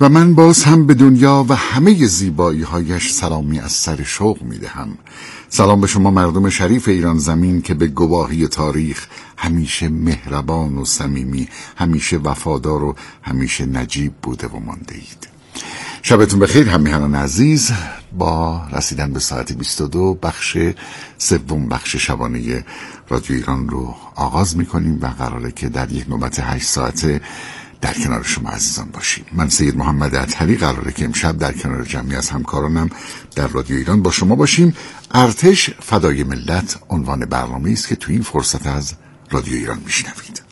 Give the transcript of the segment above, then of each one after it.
و من باز هم به دنیا و همه زیبایی هایش سلامی از سر شوق می دهم. سلام به شما مردم شریف ایران زمین که به گواهی تاریخ همیشه مهربان و صمیمی، همیشه وفادار و همیشه نجیب بوده و مانده اید. شبتون بخیر همیهنان عزیز. با رسیدن به ساعت 22 بخش سوم، بخش شبانه رادیو ایران رو آغاز میکنیم و قراره که در یک نوبت 8 ساعته در کنار شما عزیزان باشیم. من سید محمد اطهری قراره که امشب در کنار جمعی از همکارانم در رادیو ایران با شما باشیم. ارتش فدای ملت عنوان برنامه‌ای است که تو این فرصت از رادیو ایران میشنوید.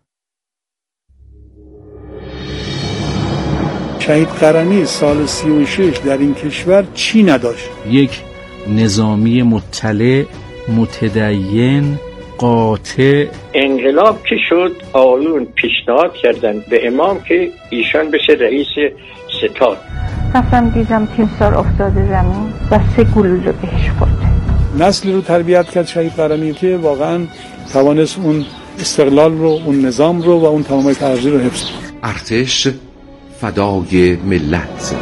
شهید قرنی سال 36 در این کشور چی نداشت؟ یک نظامی مطلع، متدین، قاطع. انقلاب که شد آقایون پیشنهاد کردن به امام که ایشان بشه رئیس ستاد. رفتم دیدم تیمسار افتاده زمین و 3 گلوله رو بهش خورده. نسلی رو تربیت کرد شهید قرنی که واقعا توانست اون استقلال رو، اون نظام رو و اون تمام ارضی رو حفظ کنه. ارتش فدای ملت.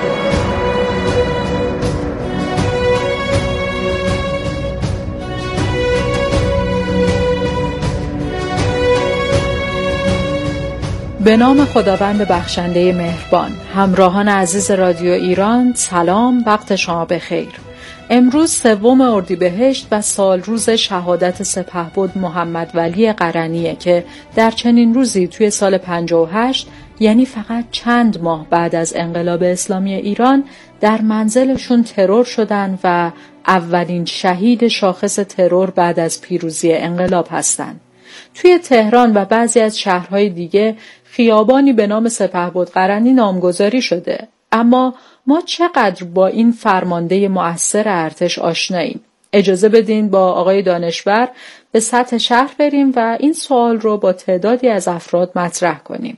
به نام خداوند بخشنده مهربان. همراهان عزیز رادیو ایران، سلام، وقت شما بخیر. امروز 3 اردیبهشت و سال روز شهادت سپهبد محمد ولی قرنیه که در چنین روزی توی سال 58، یعنی فقط چند ماه بعد از انقلاب اسلامی ایران، در منزلشون ترور شدن و اولین شهید شاخص ترور بعد از پیروزی انقلاب هستند. توی تهران و بعضی از شهرهای دیگه خیابانی به نام سپهبد قرنی نامگذاری شده. اما ما چقدر با این فرمانده مؤثر ارتش آشناییم؟ اجازه بدین با آقای دانشور به سطح شهر بریم و این سوال رو با تعدادی از افراد مطرح کنیم.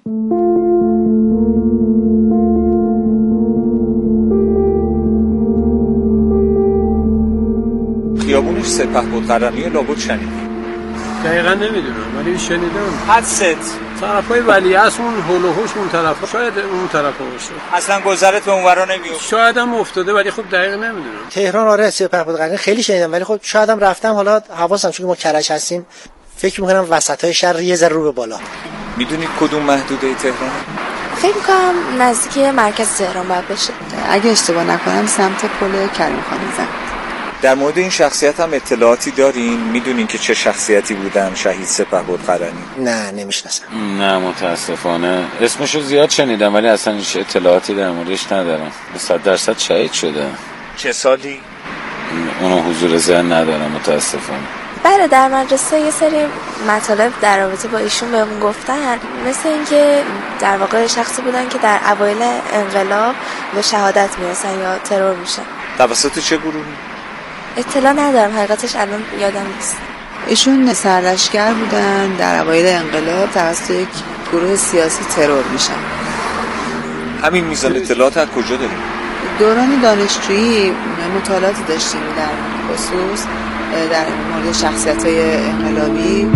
خیابونش سپهبد قرنی لابد شنیدی؟ دقیقا نمیدونم ولی شنیدم. حدست طرفای ولیعصر اون هول و هوش اون طرفا، شاید اون طرفا باشه. اصلا گذرت به اونورا نمیفته. شاید هم افتاده ولی خب دقیق نمیدونم. تهران آره سپهبد قرنی خیلی شنیدم ولی خب شاید هم رفتم، حالا حواسم چون ما کرج هستیم فکر می‌کنم وسطای شهر یه ذره رو به بالا. میدونید کدوم محدوده تهران؟ فکر می‌کنم نزدیک مرکز تهران باید بشه. اگه اشتباه نکنم سمت پل کریم خان زند. در مورد این شخصیت هم اطلاعاتی دارین؟ میدونین که چه شخصیتی بودن شهید سپهبد قرنی؟ نه نمیشناسم. نه متاسفانه اسمشو زیاد شنیدم ولی اصلا هیچ اطلاعاتی در موردش ندارم. 100% شهید شده. چه سالی؟ اونو حضور ذهن ندارم متاسفانه. بله در مدرسه یه سری مطالب در رابطه با ایشون بهمون گفتن، مثل اینکه در واقع شخصی بودن که در اوایل انقلاب به شهادت میرسن یا ترور میشن. توسط چه گروهی؟ اطلاع ندارم حقیقتش الان یادم نیست. ایشون سرلشکر بودن در اوایل انقلاب، توسط یک گروه سیاسی ترور میشن. همین میزان اطلاعات از کجا داریم؟ دوران دانشجویی مطالعاتی داشتیم در خصوص در مورد شخصیت‌های انقلابی.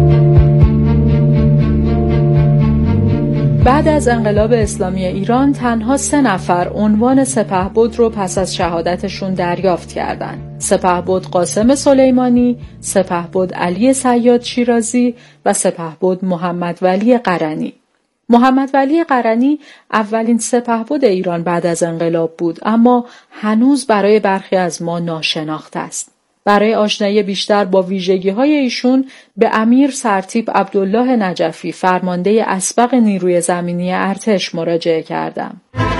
بعد از انقلاب اسلامی ایران تنها 3 نفر عنوان سپهبد رو پس از شهادتشون دریافت کردند. سپهبد قاسم سلیمانی، سپهبد علی صیاد شیرازی و سپهبد محمد ولی قرنی. محمد ولی قرنی اولین سپهبد ایران بعد از انقلاب بود، اما هنوز برای برخی از ما ناشناخته است. برای آشنایی بیشتر با ویژگی‌های ایشون به امیر سرتیپ عبدالله نجفی، فرمانده اسبق نیروی زمینی ارتش مراجعه کردم.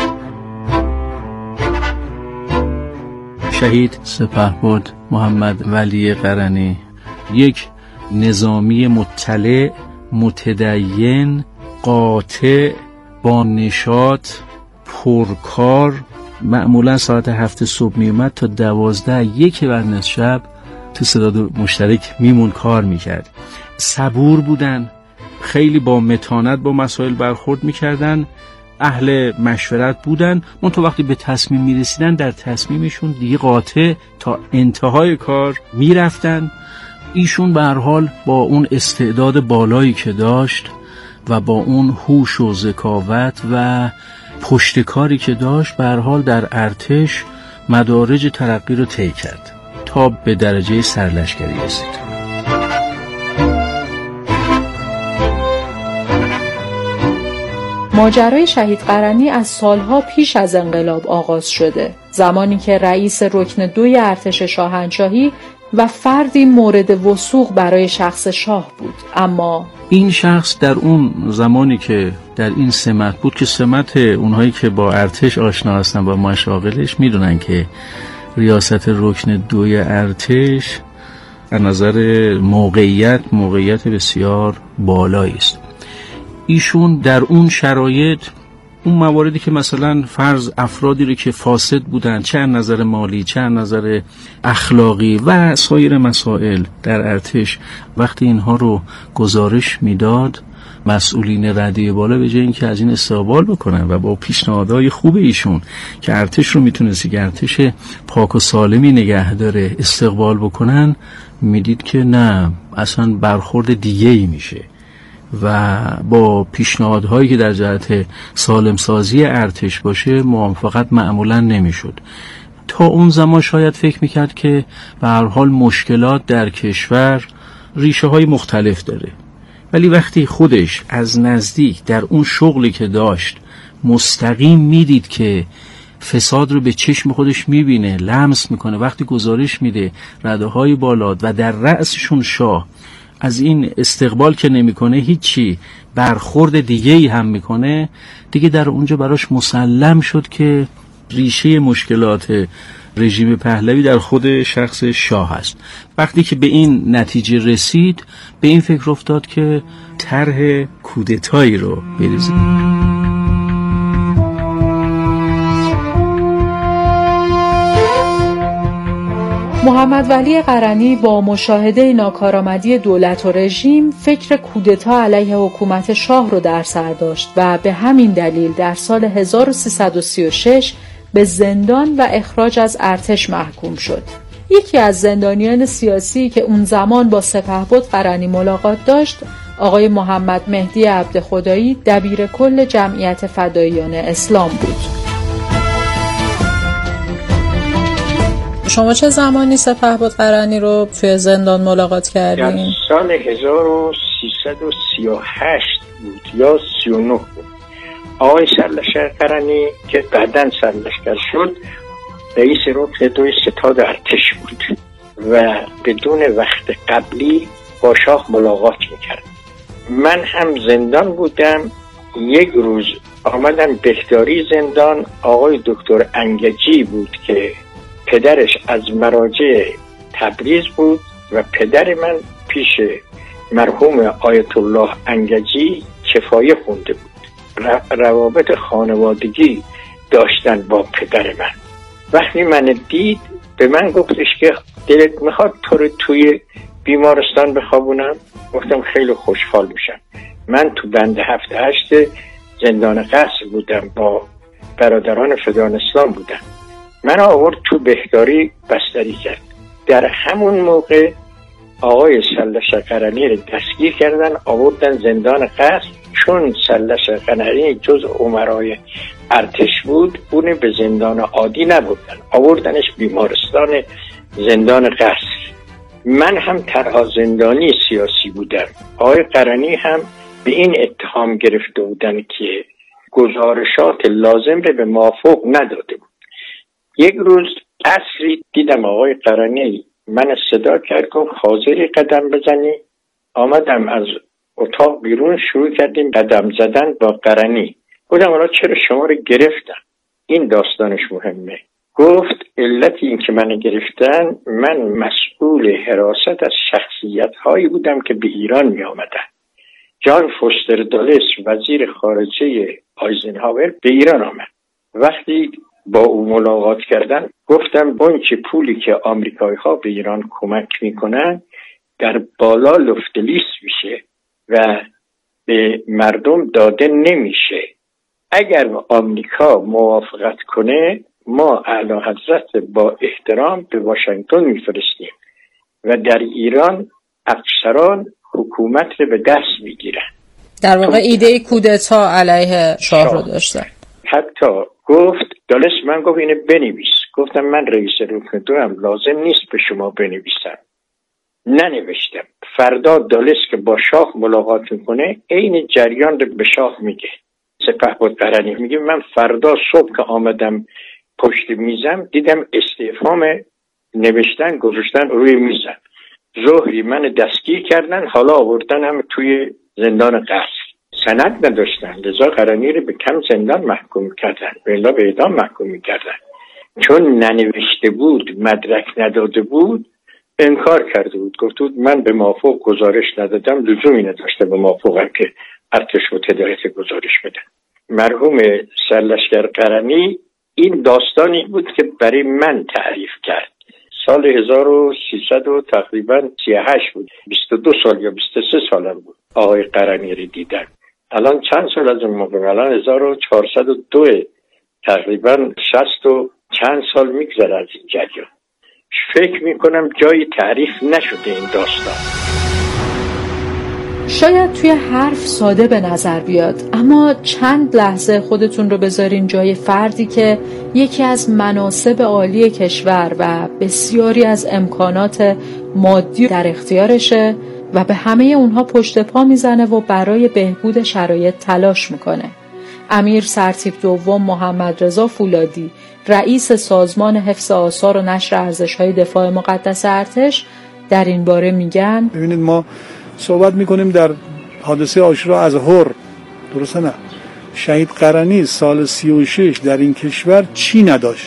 شهید سپهبد محمد ولی قرنی یک نظامی مطلع، متدین، قاطع، با نشاط، پرکار، معمولا ساعت 7 صبح میومد تا 12 1 بعد از شب تو صداد مشترک میمون کار میکرد. صبور بودن، خیلی با متانت با مسائل برخورد میکردن، اهل مشورت بودن. منتها وقتی به تصمیم میرسیدن در تصمیمشون دیگه قاطع تا انتهای کار میرفتن. ایشون به هر حال با اون استعداد بالایی که داشت و با اون هوش و ذکاوت و پشتکاری که داشت به هر حال در ارتش مدارج ترقی رو طی کرد تا به درجه سرلشکری رسید. ماجرای شهید قرنی از سالها پیش از انقلاب آغاز شده، زمانی که رئیس رکن 2 ارتش شاهنشاهی و فردی مورد وثوق برای شخص شاه بود. اما این شخص در اون زمانی که در این سمت بود، که سمت اونهایی که با ارتش آشنا هستن با مشاغلش میدونن که ریاست رکن 2 ارتش از نظر موقعیت بسیار بالایی است. ایشون در اون شرایط، اون مواردی که مثلا فرض افرادی رو که فاسد بودن، چه از نظر مالی چه از نظر اخلاقی و سایر مسائل در ارتش، وقتی اینها رو گزارش میداد، مسئولین رده بالا به جای اینکه از این استقبال بکنن و با پیشنهادهای خوب ایشون که ارتش رو میتونستی که ارتش پاک و سالمی نگه داره استقبال بکنن، میدید که نه، اصلا برخورد دیگه‌ای میشه و با پیشنهادهایی که در جهت سالم سازی ارتش باشه موافقت معمولا نمیشد. تا اون زمان شاید فکر میکرد که به هر حال مشکلات در کشور ریشه های مختلف داره، ولی وقتی خودش از نزدیک در اون شغلی که داشت مستقیم میدید که فساد رو به چشم خودش میبینه، لمس میکنه، وقتی گزارش میده رده های بالا و در رأسشون شاه از این استقبال که نمیکنه هیچی برخورد دیگه‌ای هم میکنه، دیگه در اونجا براش مسلم شد که ریشه مشکلات رژیم پهلوی در خود شخص شاه است. وقتی که به این نتیجه رسید، به این فکر افتاد که طرح کودتایی رو بریزه. محمد ولی قرنی با مشاهده ناکارآمدی دولت و رژیم فکر کودتا علیه حکومت شاه رو در سر داشت و به همین دلیل در سال 1336 به زندان و اخراج از ارتش محکوم شد. یکی از زندانیان سیاسی که اون زمان با سپهبد قرنی ملاقات داشت، آقای محمد مهدی عبدخدایی، دبیر کل جمعیت فداییان اسلام بود. شما چه زمانی سپهبد قرنی رو توی زندان ملاقات کردین؟ در سال 1338 بود یا 39 بود. آقای سرلشکر قرنی که بعداً سرلشکر شد، رئیس رکن 2 ستاد ارتش بود و بدون وقت قبلی با شاه ملاقات میکرد. من هم زندان بودم. یک روز آمدم بهداری زندان. آقای دکتر انگجی بود که پدرش از مراجع تبریز بود و پدر من پیش مرحوم آیت الله انگجی کفایه خونده بود. روابط خانوادگی داشتن با پدر من. وقتی من دید به من گفتش که دلت میخواد تو رو توی بیمارستان بخوابونم؟ گفتم خیلی خوشحال میشم. من تو بند 7-8 زندان قصر بودم، با برادران فدایان اسلام بودم. من آورد تو بهداری بستری کرد. در همون موقع آقای سرلشکر قرنی رو دستگیر کردن، آوردن زندان قصر. چون سرلشکر قرنی جز امرای ارتش بود، اون به زندان عادی نبردن، آوردنش بیمارستان زندان قصر. من هم تنها زندانی سیاسی بودم. آقای قرنی هم به این اتهام گرفته بودن که گزارشات لازم رو به موافق نداده بود. یک روز عصری دیدم آقای قرنی من صدا کرد، گفت حاضری قدم بزنی؟ آمدم از اتاق بیرون، شروع کردیم قدم زدن با قرنی. گفتم حالا چرا شما رو گرفتن؟ این داستانش مهمه. گفت علت این که من گرفتن، من مسئول حراست از شخصیت هایی بودم که به ایران می آمدن. جان فوستر دالس وزیر خارجه آیزنهاور به ایران آمد. وقتی با او ملاقات کردن گفتم اون که پولی که آمریکایی ها به ایران کمک میکنن در بالا لفتلیس میشه و به مردم داده نمیشه. اگر آمریکا موافقت کنه ما اعلی حضرت با احترام به واشنگتن میفرستیم و در ایران افسران حکومت رو به دست میگیرن. در واقع ایده کودتا علیه شاه رو داشتن. حتی گفت دالس من گفت اینو بنویس. گفتم من رئیس رکن 2 هم لازم نیست به شما بنویسم. ننوشتم. فردا دالس که با شاه ملاقات میکنه عین جریان رو به شاه میگه. سپهبد قرنی میگه من فردا صبح که آمدم پشت میزم دیدم استعفام نوشتن گذاشتن روی میزم. ظهری من دستگیر کردن، حالا آوردن هم توی زندان قصر. سند نداشتن، لذا قرنی رو به کم زندان محکوم کردن، بلا به اعدام محکوم کردن. چون ننوشته بود، مدرک نداده بود، انکار کرده بود. گفت بود من به موافق گزارش ندادم، لزومی نداشته به موافقم که ارتش متحده گزارش بدن. مرحوم سرلشکر قرنی این داستانی بود که برای من تعریف کرد. سال 1300 و تقریبا 38 بود، 22 سال یا 23 سالم بود آقای قرنی رو دیدم. الان چند سال از اون موقع؟ الان 1402 تقریبا 60 و چند سال میگذره از این جریان. فکر میکنم جایی تعریف نشده این داستان. شاید توی حرف ساده به نظر بیاد، اما چند لحظه خودتون رو بذارین جای فردی که یکی از مناصب عالی کشور و بسیاری از امکانات مادی در اختیارشه و به همه اونها پشت پا میزنه و برای بهبود شرایط تلاش میکنه. امیر سرتیپ دوم محمد رضا فولادی، رئیس سازمان حفظ آثار و نشر ارزش‌های دفاع مقدس ارتش، در این باره میگن ببینید ما صحبت میکنیم در حادثه عاشورا از هر، درسته نه؟ شهید قرنی سال 36 در این کشور چی نداشت؟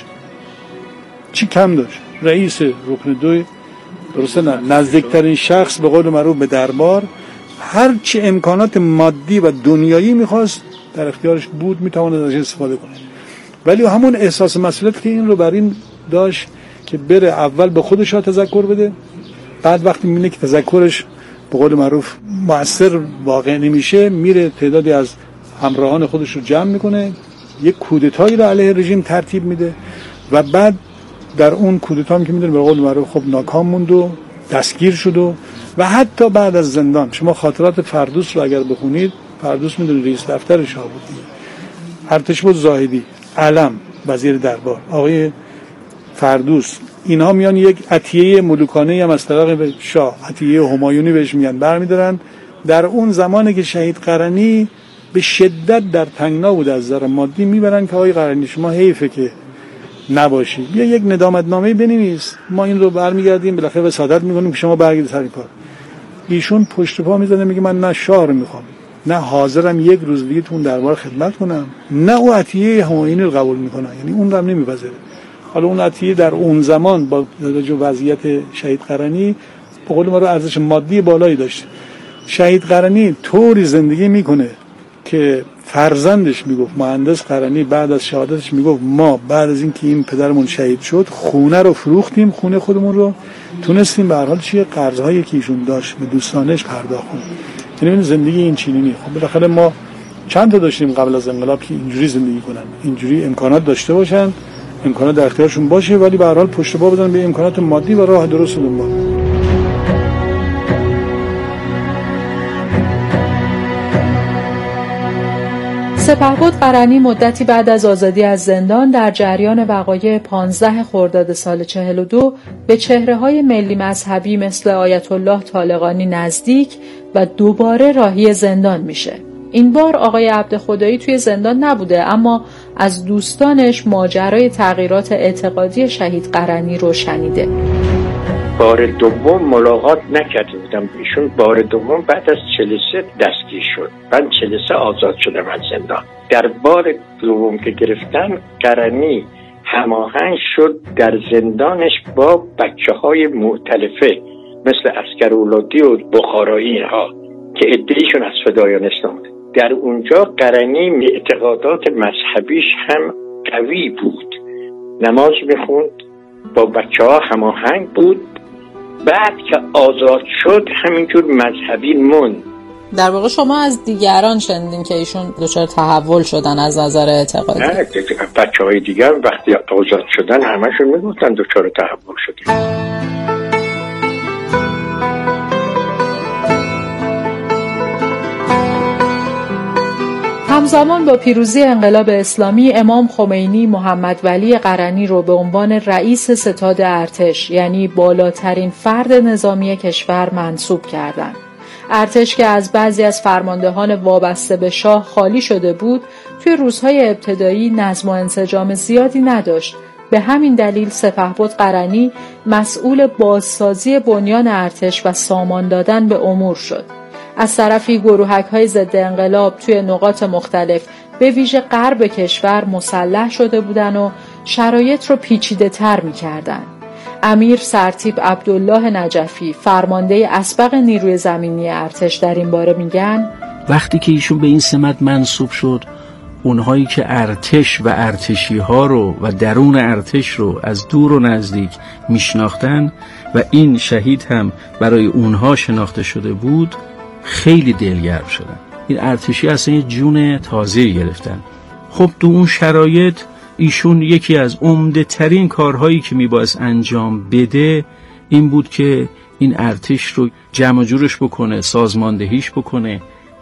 چی کم داشت؟ رئیس رکن 2، درسته نه؟ نزدیکترین شخص به قول معروف به دربار، هر چی امکانات مادی و دنیایی میخواست در اختیارش بود، میتواند ازش استفاده کنه. ولی همون احساس مسئولیت که این رو بر این داشت که بره اول به خودش تذکر بده، بعد وقتی میبینه که تذکرش به قول معروف مؤثر واقع نمیشه، میره تعدادی از همراهان خودش رو جمع میکنه، یک کودتایی رو علیه رژیم ترتیب میده و بعد در اون کودتا که میدونه به قول معروف خب ناکام موند و دستگیر شد و حتی بعد از زندان. شما خاطرات فردوس رو اگر بخونید، فردوس میدونه رئیس دفتر شاه بود، ارتشبد زاهدی، علم وزیر دربار، آقای فردوس، اینها میان یک عطیه ملوکانه هم از طرف شاه، عطیه همایونی بهش میگن، برمیدارن. در اون زمانی که شهید قرنی به شدت در تنگنا بود از نظر مادی، میبرن که آقای قرنی شما حیفه که نباشی، بیا یک ندامتنامه بنویس، ما این رو برمیگردیم بالاخره وسادت میکنیم که شما برگردید سر کار. ایشون پشت پا میزنه میگه من نه شاه رو میخوام، نه حاضرم یک روز دیگه تو اون دربار خدمت کنم، نه او عطیه همایونی رو قبول میکنه، یعنی اون رو هم نمیپذیره. حالا اون عطیه در اون زمان با وضعیت شهید قرنی به قول ما رو ارزش مادی بالایی داشت. شهید قرنی طوری زندگی میکنه که فرزندش میگفت، مهندس قرنی بعد از شهادتش میگفت ما بعد از اینکه این پدرمون شهید شد خونه رو فروختیم، خونه خودمون رو تونستیم به هر حال چیه قرض‌هایی که ایشون داشت به دوستانش پرداخت کنیم. یعنی زندگی این چنینی. خب بالاخره ما چند تا داشتیم قبل از انقلاب که اینجوری زندگی کنن، اینجوری امکانات داشته باشن، امکانات در اختیارشون باشه، ولی به هر حال پشت پا بزنن به امکانات مادی و راه درست دنبال. سپهبد قرنی مدتی بعد از آزادی از زندان در جریان وقایع 15 خرداد سال 42 به چهره‌های ملی مذهبی مثل آیت الله طالقانی نزدیک و دوباره راهی زندان میشه. این بار آقای عبدخدایی توی زندان نبوده، اما از دوستانش ماجرای تغییرات اعتقادی شهید قرنی رو شنیده. بار دوم ملاقات نکرده بودم ایشون. بار دوم بعد از 43 دستگیر شد، من 43 آزاد شدم از زندان. در بار دوم که گرفتن قرنی هماهنگ شد در زندانش با بچه‌های مؤتلفه مثل عسکرولادی و بخارایی ها که عده‌ایشون از فدایان اسلام. در اونجا قرنی اعتقادات مذهبیش هم قوی بود، نماز میخوند، با بچه‌ها هماهنگ بود. بعد که آزاد شد همینجور مذهبی موند. در واقع شما از دیگران شنیدین که ایشون دچار تحول شدن از نظر اعتقادی؟ نه، بچه‌های دیگر وقتی آزاد شدن همشون میگفتن دچار تحول شدیم. همزمان با پیروزی انقلاب اسلامی، امام خمینی محمد ولی قرنی رو به عنوان رئیس ستاد ارتش، یعنی بالاترین فرد نظامی کشور، منصوب کردند. ارتش که از بعضی از فرماندهان وابسته به شاه خالی شده بود، توی روزهای ابتدایی نظم و انسجام زیادی نداشت. به همین دلیل سپهبد قرنی مسئول بازسازی بنیان ارتش و سامان دادن به امور شد. از طرفی گروهک‌های ضد انقلاب توی نقاط مختلف به ویژه غرب کشور مسلح شده بودن و شرایط رو پیچیده‌تر می‌کردن. امیر سرتیپ عبدالله نجفی، فرمانده اسبق نیروی زمینی ارتش، در این باره میگن وقتی که ایشون به این سمت منصوب شد، اونهایی که ارتش و ارتشی ها رو و درون ارتش رو از دور و نزدیک میشناختن و این شهید هم برای اونها شناخته شده بود، خیلی دلگرم شدن. این ارتشی اصلا یه جون تازه‌ای گرفتن. خب تو اون شرایط ایشون یکی از عمده ترین کارهایی که میبایست انجام بده این بود که این ارتش رو جمع جورش بکنه، سازماندهیش بکنه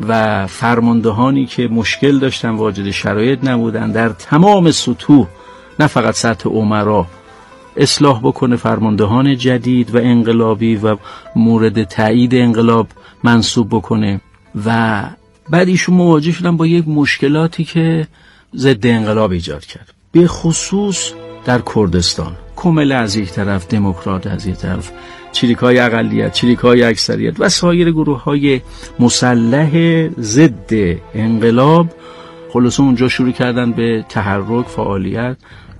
و فرماندهانی که مشکل داشتن، واجد شرایط نبودن، در تمام سطوح، نه فقط سطح امرا، اصلاح بکنه، فرماندهان جدید و انقلابی و مورد تایید انقلاب منصوب بکنه. و بعد ایشون مواجه شدن با یک مشکلاتی که ضد انقلاب ایجاد کرد، به خصوص در کردستان. کمل از یک طرف، دموکرات از یک طرف، چریکای اقلیت، چریکای اکثریت و سایر گروه‌های مسلح ضد انقلاب خلاصه اونجا شروع کردن به تحرک، فعالیت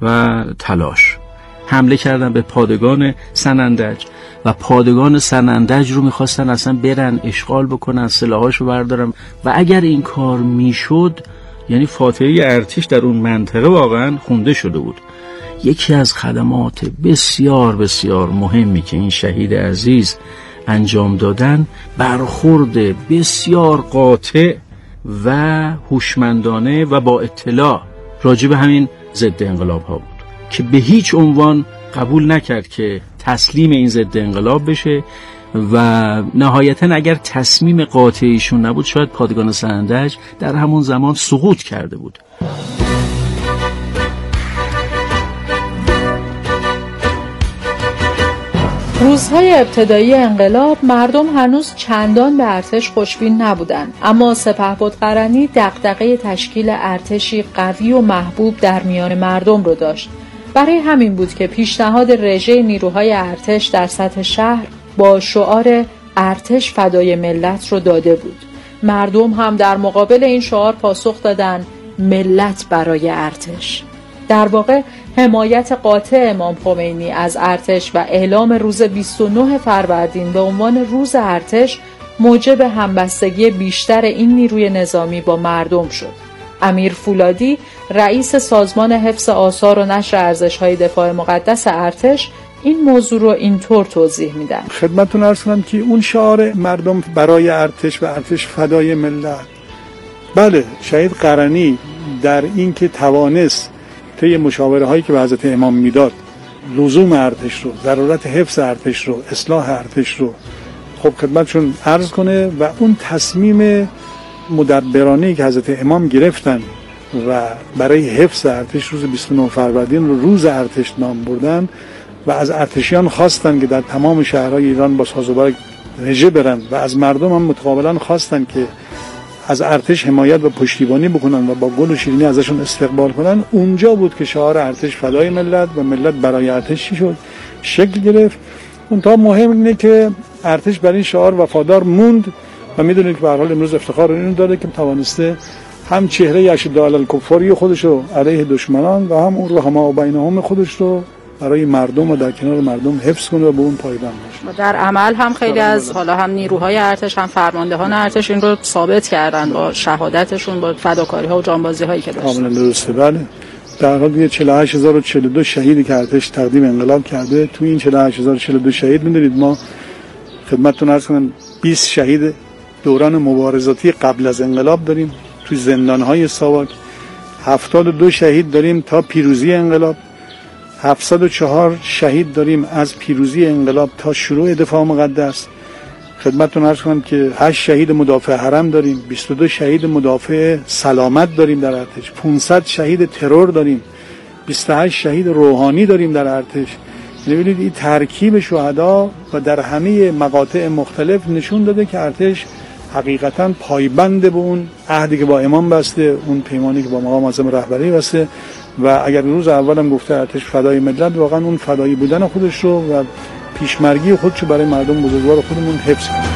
و تلاش. حمله کردن به پادگان سنندج و پادگان سنندج رو میخواستن اصلا برن اشغال بکنن، سلاحاشو بردارن و اگر این کار میشد یعنی فاتحه ارتش در اون منطقه واقعا خونده شده بود. یکی از خدمات بسیار بسیار مهمی که این شهید عزیز انجام دادن، برخورد بسیار قاطع و هوشمندانه و با اطلاع راجع به همین ضد انقلاب ها بود که به هیچ عنوان قبول نکرد که تسلیم این ضد انقلاب بشه و نهایتا اگر تصمیم قاطعیشون نبود شاید پادگان سنندج در همون زمان سقوط کرده بود. روزهای ابتدایی انقلاب مردم هنوز چندان به ارتش خوشبین نبودند، اما سپهبد قرنی دغدغه تشکیل ارتشی قوی و محبوب در میان مردم رو داشت. برای همین بود که پیشنهاد رژه نیروهای ارتش در سطح شهر با شعار ارتش فدای ملت رو داده بود. مردم هم در مقابل این شعار پاسخ دادن ملت برای ارتش. در واقع حمایت قاطع امام خمینی از ارتش و اعلام روز 29 فروردین به عنوان روز ارتش موجب همبستگی بیشتر این نیروی نظامی با مردم شد. امیر فولادی، رئیس سازمان حفظ آثار و نشر ارزش‌های دفاع مقدس ارتش، این موضوع رو اینطور توضیح میدن. خدمتتون عرض کنم که اون شعار مردم برای ارتش و ارتش فدای ملت، بله، شهید قرنی در این که توانست طی مشاوره هایی که به حضرت امام میداد لزوم ارتش رو، ضرورت حفظ ارتش رو، اصلاح ارتش رو خب خدمتشون عرض کنه و اون تصمیم مدبرانه‌ای که حضرت امام گرفتن و برای حفظ ارتش روز 29 فروردین رو روز ارتش نام بردن و از ارتشیان خواستن که در تمام شهرهای ایران با سازوبرگ رژه برن و از مردم هم متقابلا خواستن که از ارتش حمایت و پشتیبانی بکنن و با گل و شیرینی ازشون استقبال کنن. اونجا بود که شعار ارتش فدای ملت و ملت برای ارتش شد، شکل گرفت. اون تا مهم اینه که ارتش برای این شعار وفادار موند و میدونید که به هر حال امروز افتخار اینو داره که توانسته هم چهره اشد علی الکفاری خودش رو علیه دشمنان و هم اون رحما و بینهم خودش رو برای مردم و در کنار مردم حفظ کنه و به اون پایبند باشه. در عمل هم خیلی از حالا هم نیروهای ارتش هم فرماندهان ارتش این رو ثابت کردن با شهادتشون، با فداکاری‌ها و جانبازی‌هایی که داشتن. کاملا درسته. بله، در حال دیگه 48042 شهیدی که ارتش تقدیم انقلاب کرده. تو این 48042 شهید می‌دونید ما خدمتتون عرض کنم 20 شهید دوران مبارزاتی قبل از انقلاب داریم تو زندان‌های ساواک، 72 شهید داریم تا پیروزی انقلاب، 704 شهید داریم از پیروزی انقلاب تا شروع دفاع مقدس. خدمتتون عرض کنم که 8 شهید مدافع حرم داریم، 22 شهید مدافع سلامت داریم در ارتش، 500 شهید ترور داریم، 28 شهید روحانی داریم در ارتش. ببینید این ترکیب شهدا و در همه مقاطع مختلف نشون داده که ارتش حقیقتا پایبند به اون عهدی که با امام بسته، اون پیمانی که با مقام اعظم رهبری بسته و اگر روز اولم گفته ارتش فدای ملت، واقعا اون فدایی بودن خودش رو و پیشمرگی خودش رو برای مردم بزرگوار خودمون حفظ کنه.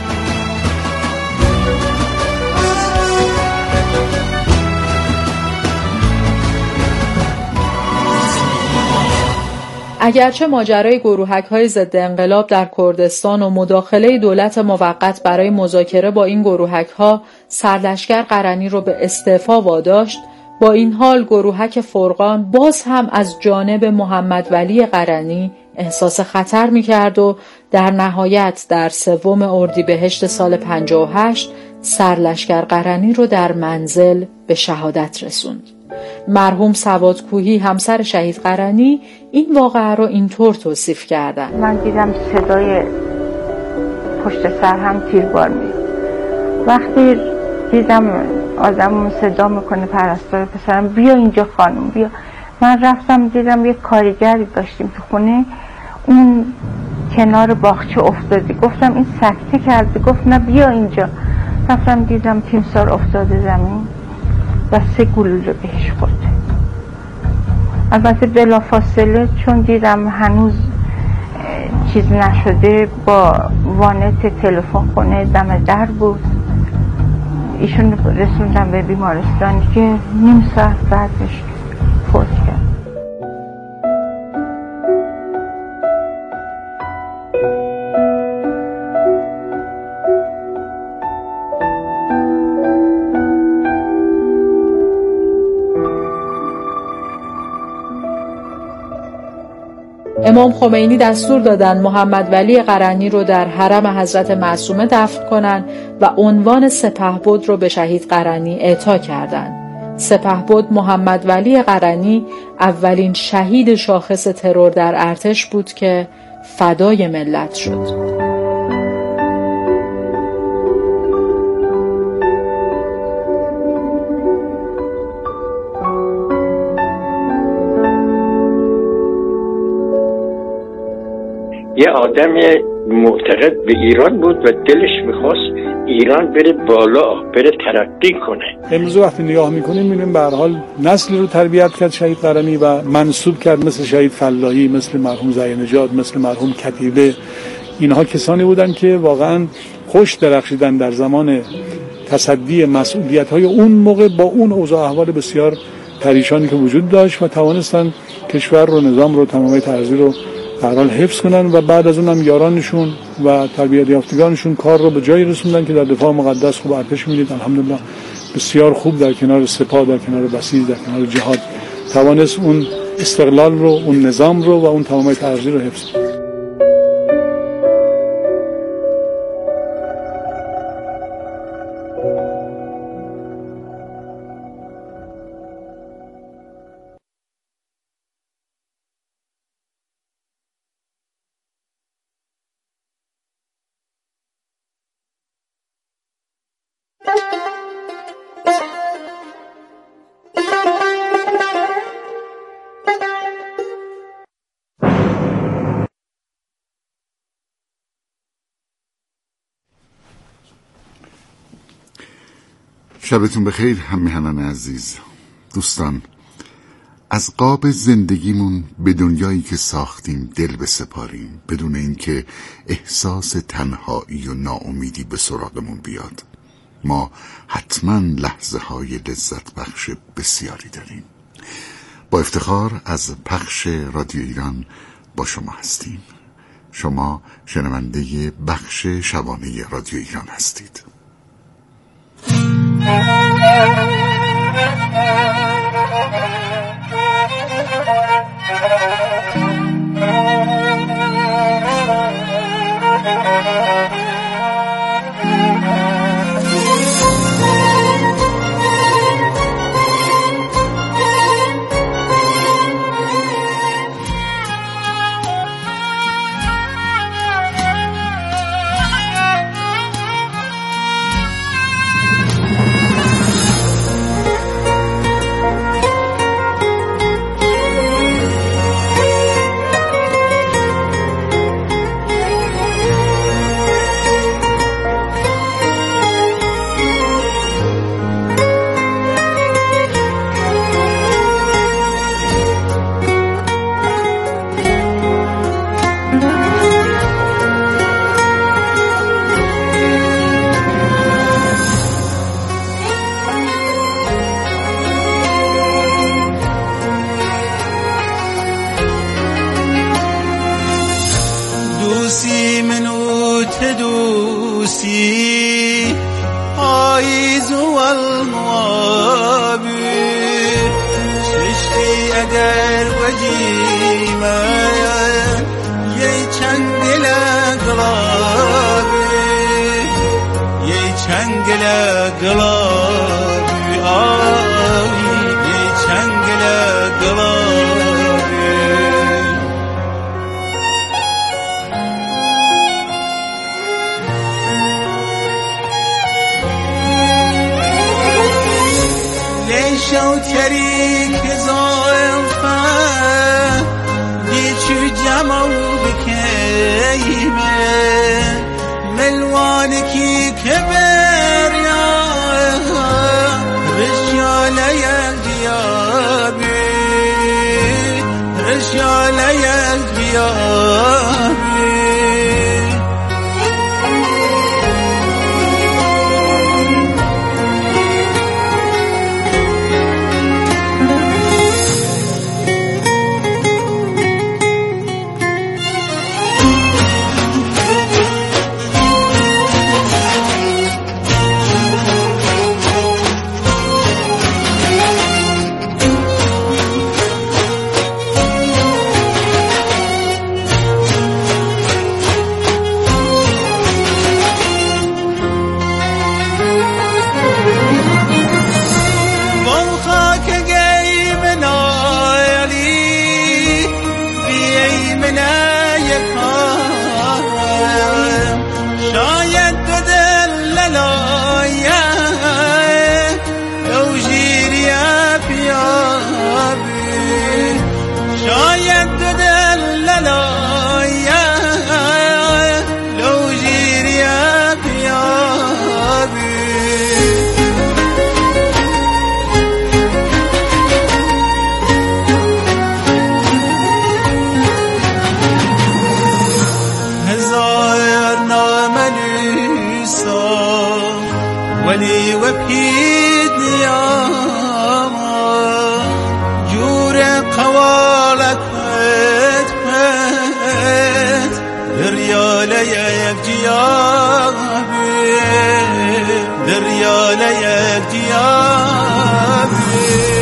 اگرچه ماجرای گروهک‌های ضد انقلاب در کردستان و مداخله دولت موقت برای مذاکره با این گروهک‌ها سرلشکر قرنی رو به استعفا واداشت، با این حال گروهک فرقان باز هم از جانب محمد ولی قرنی احساس خطر می‌کرد و در نهایت در 3 اردیبهشت سال 58 سرلشکر قرنی رو در منزل به شهادت رسوند. مرحوم سوادکوهی همسر شهید قرنی این واقعه رو اینطور توصیف کردن: من دیدم صدای پشت سر هم تیربار می. وقتی دیدم آدم صدا میکنه پرستار پسرم بیا اینجا خانم بیا، من رفتم دیدم یک کارگری داشتیم تو خونه، اون کنار باغچه افتادی. گفتم این سکته کرده. گفت نه بیا اینجا. رفتم دیدم تیمسار افتاده زمین و 3 گلوله بهش خورده. البته بلافاصله چون دیدم هنوز چیز نشده، با وانت تلفن خونه دم در بود، ایشون رسوندم به بیمارستانی که نیم ساعت بعدش فوت کرد. امام خمینی دستور دادن محمد ولی قرنی رو در حرم حضرت معصومه دفن کنن و عنوان سپهبد رو به شهید قرنی اعطا کردند. سپهبد محمد ولی قرنی اولین شهید شاخص ترور در ارتش بود که فدای ملت شد. یه آدم معتقد به ایران بود و دلش میخواست ایران بره بالا، بره ترقی کنه. امروز وقتی نگاه میکنیم میبینیم به هر حال نسلی رو تربیت کرد شهید قرنی و منسوب کرد، مثل شهید فلاحی، مثل مرحوم زینجاد، مثل مرحوم کتیبه. اینها کسانی بودن که واقعا خوش درخشیدن در زمان تصدی مسئولیت‌های اون موقع با اون اوضاع احوال بسیار پریشانی که وجود داشت و توانستن کشور رو، نظام رو، تمامیت ارضی رو در حال حفظ کنن و بعد از اونم یارانشون و تربیت یافتگانشون کار رو به جایی رسوندن که در دفاع مقدس خوب ارتش میدید الحمدلله بسیار خوب در کنار سپاه، در کنار بسیج، در کنار جهاد توانست اون استقلال رو، اون نظام رو و اون تمامیت ارضی رو حفظ کنه. شبتون بخیر هم میهنان عزیز. دوستان، از قاب زندگیمون به دنیایی که ساختیم دل بسپاریم بدون اینکه احساس تنهایی و ناامیدی به سراغمون بیاد. ما حتما لحظه های لذت بخش بسیاری داریم. با افتخار از پخش رادیو ایران با شما هستیم. شما شنونده بخش شبانه رادیو ایران هستید. بجیمه یه چنگل گلابی یه چنگل گلابی آی یه چنگل گلابی شوتری که زایفه دیچو جمع بکیمه ملوانکی که بریاه رشاله دیابی رشاله دیابی ولی وپید نیاما جور قوالت پت دریال یک جیابی دریال یک جیابی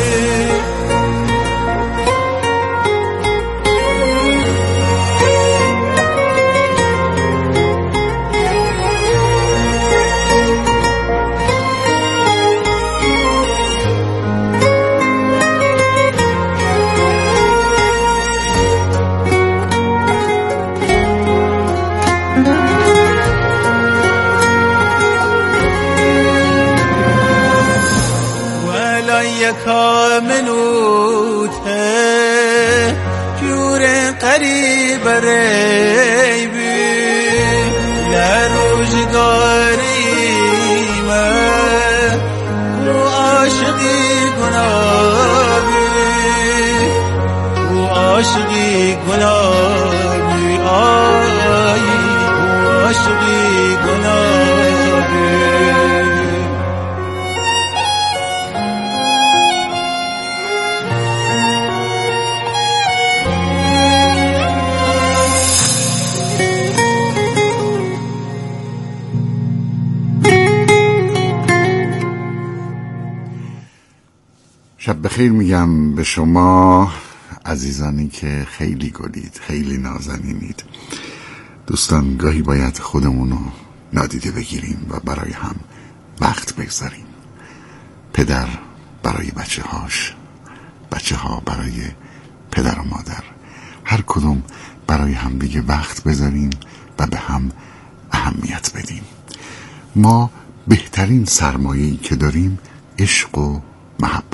کاملوته جور قریب ریبی لروزگاری من و عاشقی گنابی و عاشقی گنابی آی و عاشقی گنابی شب بخیر میگم به شما عزیزانی که خیلی گلید، خیلی نازنینید. دوستان گاهی باید خودمونو نادیده بگیریم و برای هم وقت بگذاریم. پدر برای بچه هاش، بچه ها برای پدر و مادر، هر کدوم برای هم دیگه وقت بذاریم و به هم اهمیت بدیم. ما بهترین سرمایه‌ای که داریم عشق و محبت